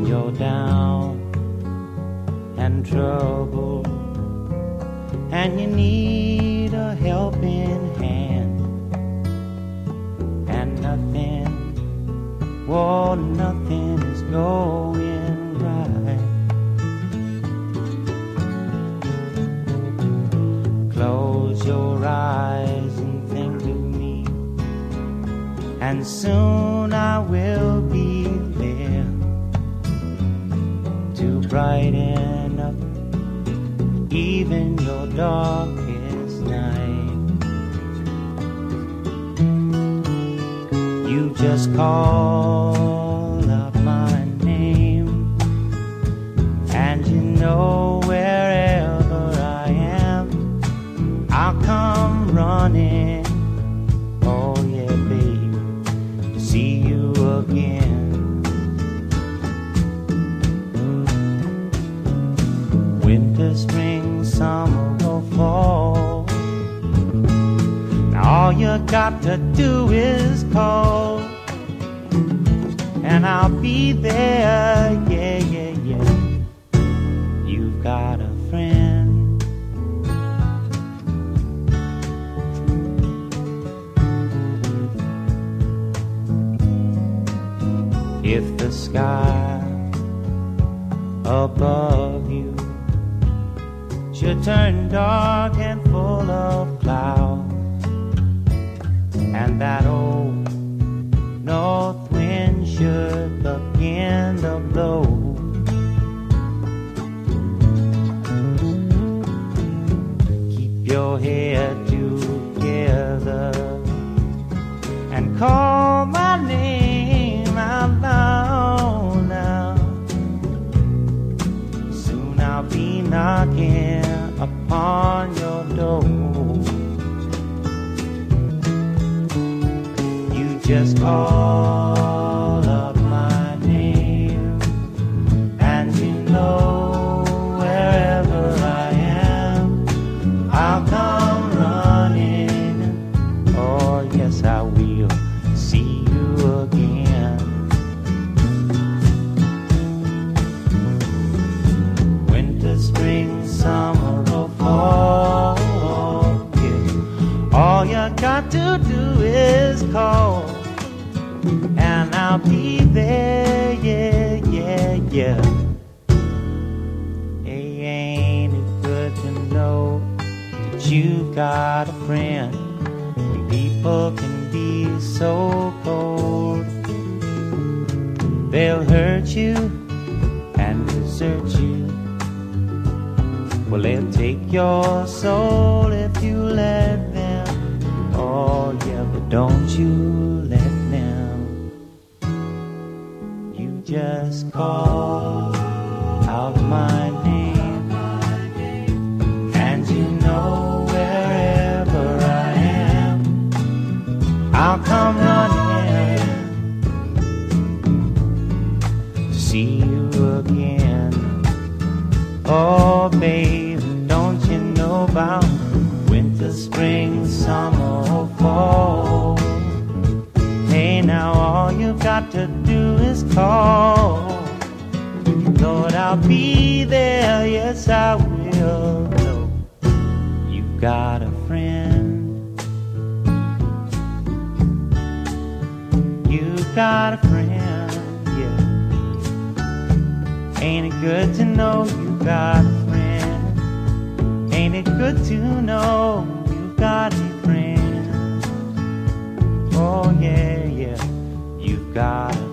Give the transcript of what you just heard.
you're down and troubled, and you need a helping hand, and nothing, well, nothing is going right. Close your eyes and think of me, and soon I will be there to brighten up even your darkest night. You just call out my name, and you know wherever I am, I'll come running. Oh yeah, baby, to see you again. Winter, spring, summer or fall, now all you got to do is call, and I'll be there, yeah, yeah, yeah. You've got a friend. If the sky above you should turn dark and full of clouds, and that old north wind should begin to blow, keep your head together and call my name out loud now. Soon I'll be knocking upon your door. You just call up my name, and you know wherever I am, I'll come running. Oh yes, I will see you again. Winter, spring, summer or fall, yeah. All you got to do is call, and I'll be there, yeah, yeah, yeah. Hey, ain't it good to know that you got a friend when people can be so cold? They'll hurt you and desert you. Well, they'll take your soul if you let them. Oh yeah, but don't you let them. You just call out my name, and you know wherever I am, I'll come running to see you again. Oh baby, don't you know about winter, spring, summer or fall? Hey, now all you got to do is call. Lord, I'll be there, yes I will. No, you've got a friend. You've got a friend, yeah. Ain't it good to know you've got a friend? Ain't it good to know you've got a friend? Oh yeah, yeah, you've got a friend.